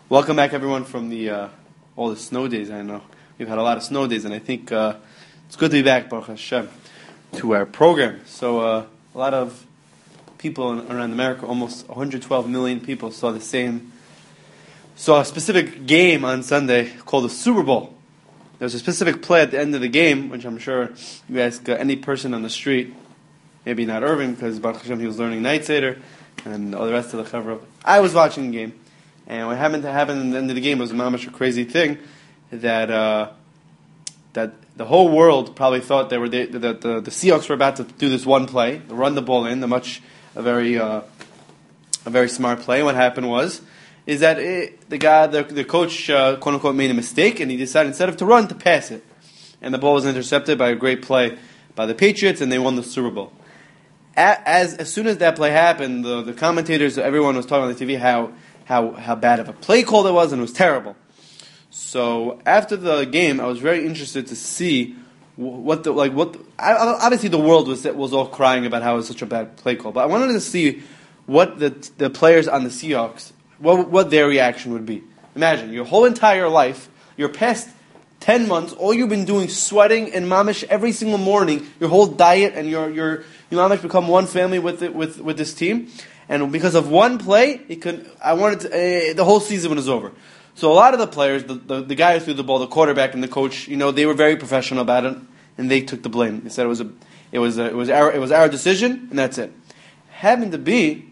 Welcome back, everyone, from all the snow days. I know we've had a lot of snow days, and I think it's good to be back, Baruch Hashem, to our program. So a lot of people around America, almost 112 million people, saw a specific game on Sunday called the Super Bowl. There was a specific play at the end of the game, which I'm sure you ask any person on the street, maybe not Irving, because Baruch Hashem, he was learning Night Seder, and all the rest of the Chavra. I was watching the game. And what happened at the end of the game was a crazy thing that the whole world probably thought that the Seahawks were about to do this one play, run the ball in, a very smart play. And what happened is that the coach quote unquote made a mistake, and he decided instead to run to pass it, and the ball was intercepted by a great play by the Patriots, and they won the Super Bowl. As soon as that play happened, the commentators, everyone was talking on the TV how bad of a play call it was, and it was terrible. So after the game, I was very interested to see obviously the world was all crying about how it was such a bad play call, but I wanted to see what the players on the Seahawks, what their reaction would be. Imagine your whole entire life, your past 10 months, all you've been doing, sweating and mamish every single morning, your whole diet, and you mamish become one family with this team. And because of one play, the whole season was over. So a lot of the players, the guy who threw the ball, the quarterback and the coach, they were very professional about it, and they took the blame. They said it was our decision, and that's it. Happened to be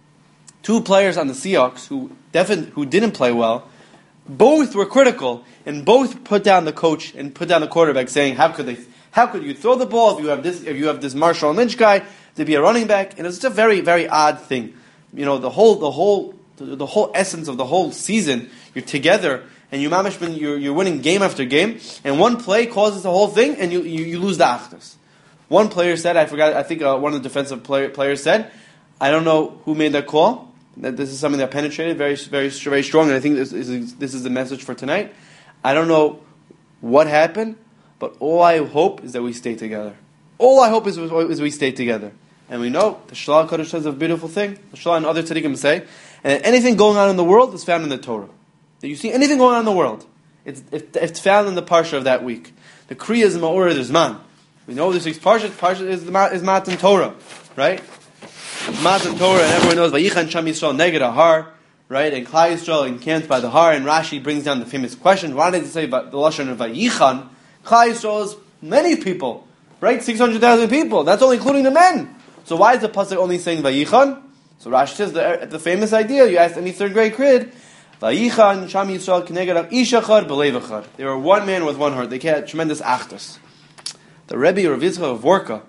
two players on the Seahawks who didn't play well. Both were critical, and both put down the coach and put down the quarterback, saying, "How could you throw the ball if you have this Marshall Lynch guy to be a running back?" And it's just a very, very odd thing. The whole essence of the whole season, you're together and you're winning game after game, and one play causes the whole thing, and you lose the achdus. One player said, I think one of the defensive players said, I don't know who made that call. That this is something that penetrated very, very, very strong, and I think this is the message for tonight. I don't know what happened, but all I hope is that we stay together. All I hope is we stay together. And we know the Shalal Kodesh says a beautiful thing. The Shalal and other tzaddikim say, and anything going on in the world is found in the Torah. That you see anything going on in the world, it's found in the parsha of that week. The Kriya is Ma'or Zman. We know this week's parsha is Matan Torah, right? Matan Torah, and everyone knows Vayichan Sham Yisrael Neged Ahar, right? And Klal Yisrael encamped by the Har, and Rashi brings down the famous question: why did it say about the lashon of Vayichan? Klal Yisrael is many people, right? 600,000 people. That's only including the men. So why is the pasuk only saying Vayichan? So Rashi says the famous idea. You ask any third grade kid, Vayichan Sham Yisrael Kneged Ish Echad B'Lev Echad. They were one man with one heart. They had tremendous achdus. The Rebbe Rav Yitzchak of Vorka,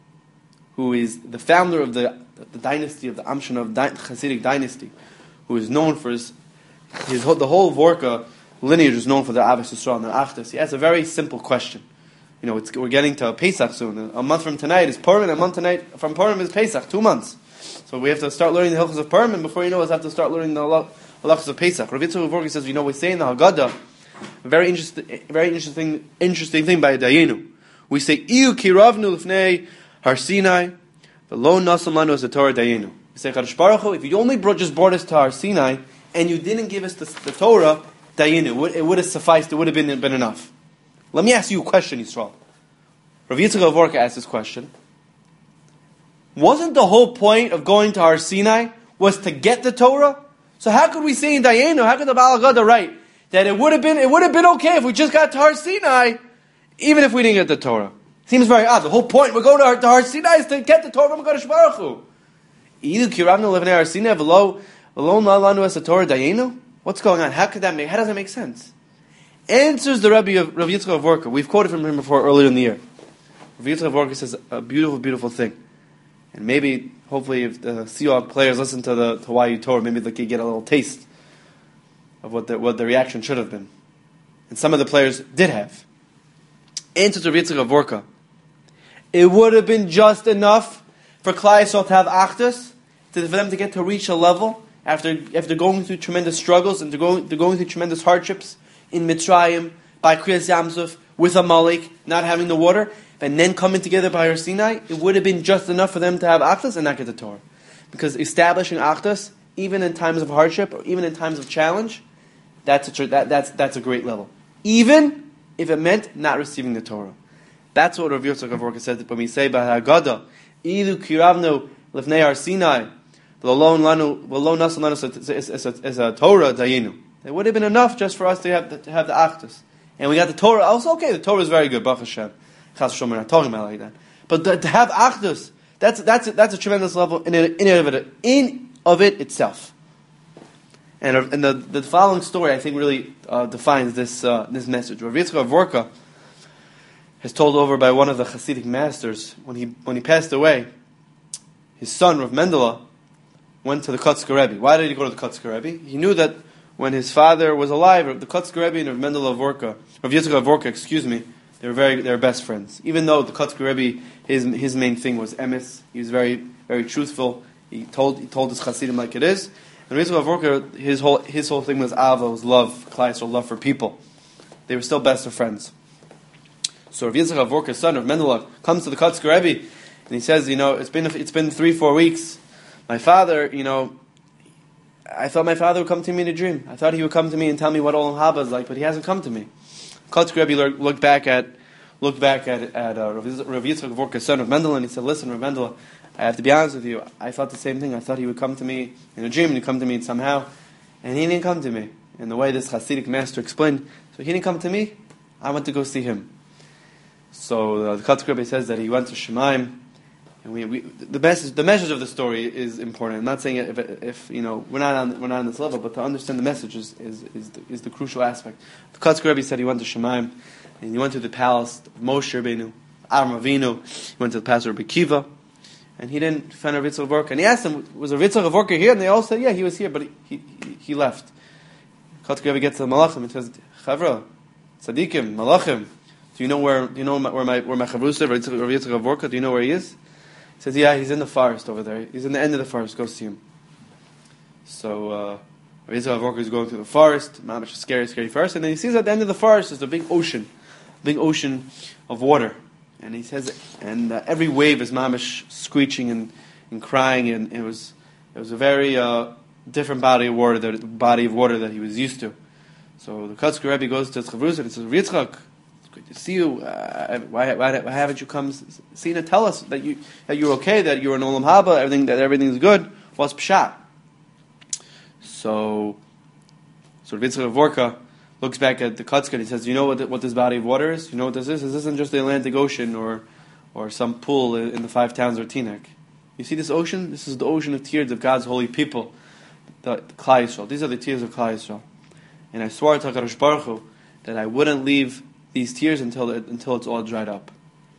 who is the founder of the dynasty of the Amshon Hasidic dynasty, who is known for the whole Vorka lineage is known for the Avos Yisrael and the Achdus. He asks a very simple question. We're getting to Pesach soon. A month from tonight is Purim, and a month from Purim is Pesach. 2 months. So we have to start learning the halachos of Purim, and before you know it, we have to start learning the halachos of Pesach. Rav Yitzchak of Vorka says, we say in the Haggadah, a very interesting thing by Dayenu. We say, Iu kiravnu lifnei Har Sinai, v'lo nasam lanu as the Torah Dayenu. We say, Kadosh Baruch Hu, if you only just brought us to Har Sinai, and you didn't give us the Torah, Dayenu, it would have sufficed, it would have been enough. Let me ask you a question, Yisrael. Rav Yitzchak of Vorka asked this question. Wasn't the whole point of going to Har Sinai was to get the Torah? So how could we say in Dayenu, how could the Baal Haggadah write that it would have been okay if we just got to Har Sinai, even if we didn't get the Torah? Seems very odd. The whole point we're going to Har Sinai is to get the Torah from Kadosh Baruch Hu. Either kiravnu levnei Har Sinai v'lo lanu as the Torah Dayenu. What's going on? How does that make sense? Answers the Rebbe of Rav Yitzchak of Vorka. We've quoted from him before earlier in the year. Rav Yitzchak of Vorka says a beautiful, beautiful thing. And maybe, hopefully, if the Seahawks players listen to the Hawaii Torah, maybe they could get a little taste of what the reaction should have been. And some of the players did have. Answers Rav Yitzchak of Vorka. It would have been just enough for Klal Yisrael to have achdus, for them to get to reach a level after going through tremendous struggles and going through tremendous hardships in Mitzrayim, by Kriyas Yamsuf, with Amalek, not having the water, and then coming together by Har Sinai. It would have been just enough for them to have achdus and not get the Torah. Because establishing achdus, even in times of hardship or even in times of challenge, that's a great level. Even if it meant not receiving the Torah. That's what Rav Yitzchak Avorka said when we say about Haggadah, Ilu kiravnu lifnei Har Sinai, v'lo nasan lanu as a Torah dayinu. It would have been enough just for us to have the Achdus. And we got the Torah. Also, okay, the Torah is very good. Baruch Hashem. Chas v'shalom, we're not talking about it like that. But to have Achdus, that's a tremendous level in of it itself. And the following story, I think, really defines this message. Rav Yitzchak Avorka is told over by one of the Hasidic masters when he passed away. His son Rav Mendele went to the Kotzker Rebbe. Why did he go to the Kotzker Rebbe? He knew that when his father was alive, the Kotzker Rebbe and Rav Yitzchak Avorka, they were best friends. Even though the Kotzker Rebbe, his main thing was emes, he was very, very truthful. He told his Hasidim like it is. And Rav Yitzchak Avorka, his whole thing was Ava, was love, Klal Yisrael, love for people. They were still best of friends. So Rav Yitzchak Avorka's son, Rav Mendele, comes to the Kotzker Rebbe, and he says, it's been 3-4 weeks. My father, I thought my father would come to me in a dream. I thought he would come to me and tell me what Olam Haba is like, but he hasn't come to me. Kotzker Rebbe looked back at Rav Yitzchak Avorka's son, Rav Mendele, and he said, listen, Rav Mendele, I have to be honest with you. I thought the same thing. I thought he would come to me in a dream, and he'd come to me somehow, and he didn't come to me. And the way this Hasidic master explained, so he didn't come to me, I went to go see him. So the Kotzker Rebbe says that he went to Shemaim, and the message of the story is important. I'm not saying if we're not on this level, but to understand the message is the crucial aspect. The Kotzker Rebbe said he went to Shemaim, and he went to the palace of Moshe Rabbeinu, Avraham Avinu. He went to the palace of Rabbi Kiva, and he didn't find Rav Yitzchak Avorka. And he asked them, was Rav Yitzchak Avorka here? And they all said, yeah, he was here, but he left. Kotzker Rebbe gets to the Malachim and says, Chavra, Tzadikim, Malachim, do you know where my Chavrusa, Rav Yitzchak Avorka, do you know where he is? He says, yeah, he's in the forest over there. He's in the end of the forest. Go see him. So Rav Yitzchak Avorka is going through the forest, mamash, scary forest, and then he sees at the end of the forest is a big ocean of water. And he says, every wave is mamash screeching and crying, and it was a very different body of water that he was used to. So the Kotzker Rebbe goes to his Chavrusa and says, Yitzchak, it's great to see you. Why haven't you come see and tell us that you're okay, that you're in Olam Haba, everything's good? What's pshat? So Rav Yitzchak Avorka looks back at the Kotzker and he says, you know what this body of water is? You know what this is? This isn't just the Atlantic Ocean or some pool in the 5 towns or Teaneck. You see this ocean? This is the ocean of tears of God's holy people, the Klal Yisrael. These are the tears of Klal Yisrael. And I swore to HaKadosh Baruch Hu that I wouldn't leave these tears until it's all dried up.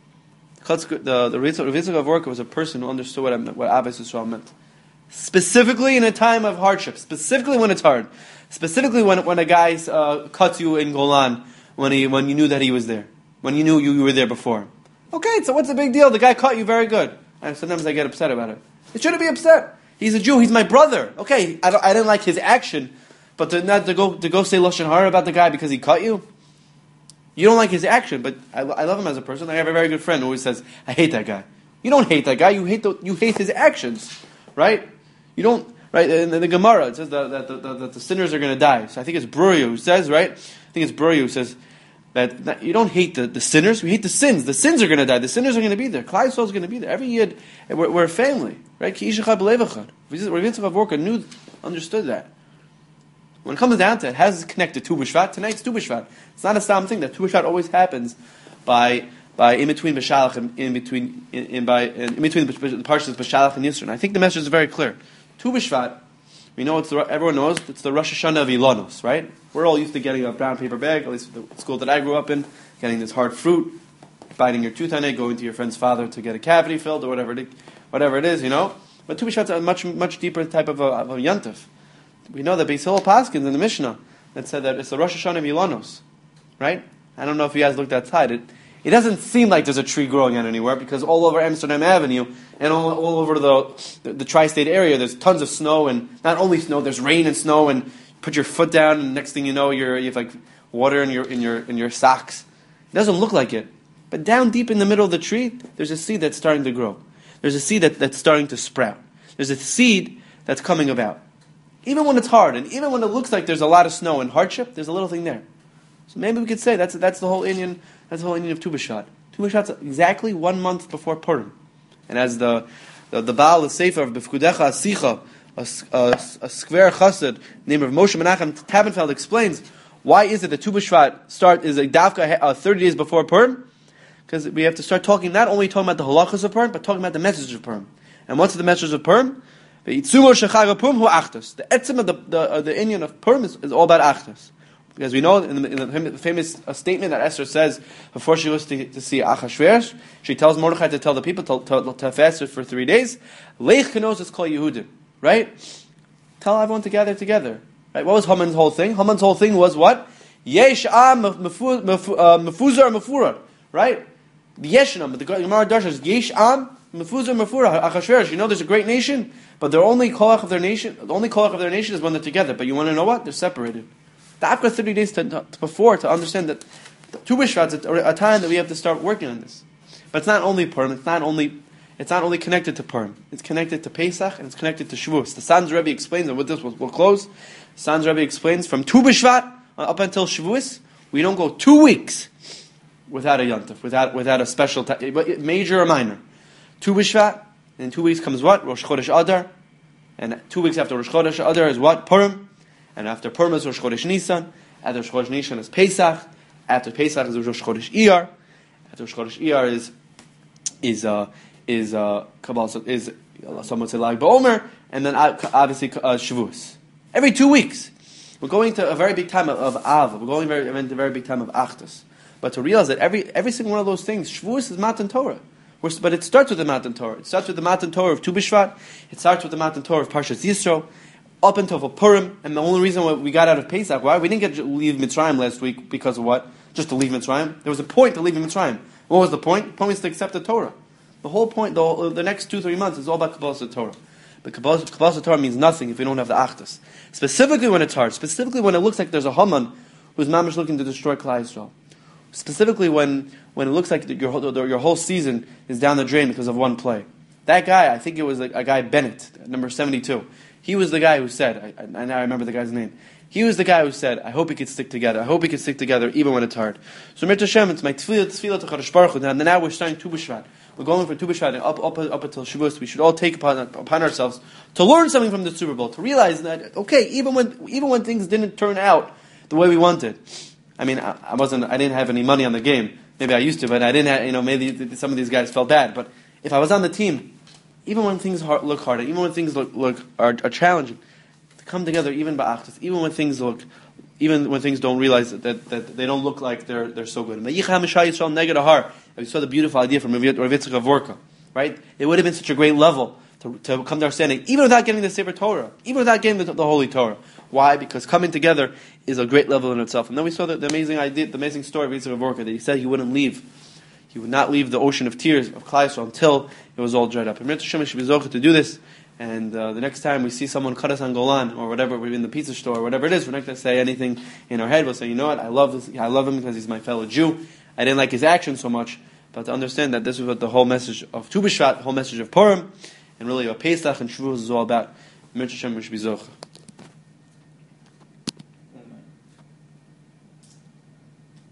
The Rav Yitzchak Avorka was a person who understood what Ahavas Yisrael meant. Specifically in a time of hardship, specifically when it's hard, specifically when a guy cuts you in Golan, when you knew that he was there, when you knew you were there before. Okay, so what's the big deal? The guy caught you very good. And sometimes I get upset about it. It shouldn't be upset. He's a Jew. He's my brother. Okay, I didn't like his action, but to go say lashon hara about the guy because he caught you. You don't like his action, but I love him as a person. I have a very good friend who always says, "I hate that guy." You don't hate that guy. You hate his actions, right? You don't. Right, in the Gemara, it says that the sinners are going to die. So I think it's Bruriya who says, right? I think it's Bruriya who says that you don't hate the sinners, we hate the sins. The sins are going to die. The sinners are going to be there. Klal Yisrael is going to be there. Every year, we're a family, right? Ki ish echad b'lev echad. Rav Yitzchak Avorka understood that. When it comes down to it, how does it connect to Tu B'Shvat? Tonight's Tu B'Shvat. It's not a solemn thing. That Tu B'Shvat always happens by in between B'Shalach and in between the parshas B'Shalach and Yisro. And I think the message is very clear. Tu B'Shvat, we know everyone knows it's the Rosh Hashanah of Ilonos, right? We're all used to getting a brown paper bag, at least the school that I grew up in, getting this hard fruit, biting your tooth on it, going to your friend's father to get a cavity filled or whatever it is, you know. But Tu B'Shvat's a much deeper type of a yontif. We know that Beis Hillel Paskins in the Mishnah that said that it's the Rosh Hashanah of Ilonos, right? I don't know if you guys looked outside. It doesn't seem like there's a tree growing out anywhere because all over Amsterdam Avenue and all over the tri-state area there's tons of snow, and not only snow, there's rain and snow, and you put your foot down and next thing you know you have like water in your socks. It doesn't look like it. But down deep in the middle of the tree, there's a seed that's starting to grow. There's a seed that's starting to sprout. There's a seed that's coming about. Even when it's hard, and even when it looks like there's a lot of snow and hardship, there's a little thing there. So maybe we could say that's the whole Inyan. That's the whole Inyan of Tu B'Shvat. Tu B'Shvat's exactly 1 month before Purim, and as the Baal, the Sefer of B'Fkudecha Asicha, a square chassid named of Moshe Menachem Tabenfeld explains why is it that Tu B'Shvat is a davka 30 days before Purim. Because we have to start talking, not only talking about the halachas of Purim, but talking about the message of Purim. And what's the message of Purim? The itzumo shechag Purim hu achtos. The etzim of the Inyan of Purim is all about achtos. Because we know in the famous statement that Esther says before she goes to see Achashverosh, she tells Mordechai to tell the people to fast for 3 days. Leich kenos is called Yehudim. Right? Tell everyone to gather together. Right? What was Haman's whole thing? Haman's whole thing was what? Yesh am mefuzar mefura. Right? The Yeshinam, the Gemara Darshan is Yesh Am Mefuzar Mefura Achashverosh. You know, there's a great nation, but the only kolach of their nation is when they're together. But you want to know what? They're separated. The After 30 days before to understand that Tu B'Shvat is a time that we have to start working on this. But it's not only Purim. It's not only connected to Purim. It's connected to Pesach and it's connected to Shavuos. The Sanz Rebbe explains, and with this we'll close. Sanz Rebbe explains from Tu B'Shvat up until Shavuos, we don't go 2 weeks without a yontif, without a special major or minor. Tu B'Shvat, and in 2 weeks comes what? Rosh Chodesh Adar, and 2 weeks after Rosh Chodesh Adar is what? Purim, and after Purim is Rosh Chodesh Nisan, after Rosh Chodesh Nisan is Pesach, after Pesach is Rosh Chodesh Iyar, after Rosh Chodesh Iyar is someone say Lag BaOmer, and then obviously Shavuos. Every 2 weeks, we're going to a very big time of Av. We're going to a very big time of Achdus. But to realize that every single one of those things, Shavuos is Matan Torah. But it starts with the Matan Torah. It starts with the Matan Torah of Tu B'Shvat. It starts with the Matan Torah of Parshas Yisro, up until Purim. And the only reason why we got out of Pesach, why? We didn't get to leave Mitzrayim last week because of what? Just to leave Mitzrayim. There was a point to leaving Mitzrayim. What was the point? The point was to accept the Torah. The whole point, the next 2-3 months is all about Kabbalas Torah. But Kabbalas Torah means nothing if you don't have the Achdus. Specifically when it's hard. Specifically when it looks like there's a Haman who's mamish looking to destroy Klal Yisrael. Specifically when it looks like your whole season is down the drain because of one play. That guy, I think it was a guy Bennett, number 72. He was the guy who said, I now remember the guy's name. He was the guy who said, I hope we could stick together. I hope we could stick together even when it's hard. So Mir Hashem, it's my tefillah to Chadosh Baruch Hu. And now we're starting Tu B'Shvat. We're going for Tu B'Shvat and up until Shavuos. We should all take upon ourselves to learn something from the Super Bowl, to realize that, okay, even when things didn't turn out the way we wanted. I mean, I didn't have any money on the game. Maybe I used to, but I didn't have, maybe some of these guys felt bad. But if I was on the team, even when things look harder, even when things are challenging, to come together, even ba'achtas, even when things don't realize that they don't look like they're so good. We saw the beautiful idea from Rav Yitzchak Vorka, right? It would have been such a great level to come to our standing, even without getting the Sefer Torah, even without getting the Holy Torah. Why? Because coming together is a great level in itself. And then we saw the amazing idea, the amazing story of Yitzchak Vorka, that he said he would not leave the ocean of tears of Klal Yisrael until it was all dried up. And Mir Hashem should be zocheh to do this. And the next time we see someone cut us on Golan or whatever, we're in the pizza store or whatever it is, we're not going to say anything in our head. We'll say, you know what, I love him because he's my fellow Jew. I didn't like his action so much, but to understand that this is what the whole message of Tu B'Shvat, the whole message of Purim, and really what Pesach and Shavuos is all about. Mir Hashem should be zocheh.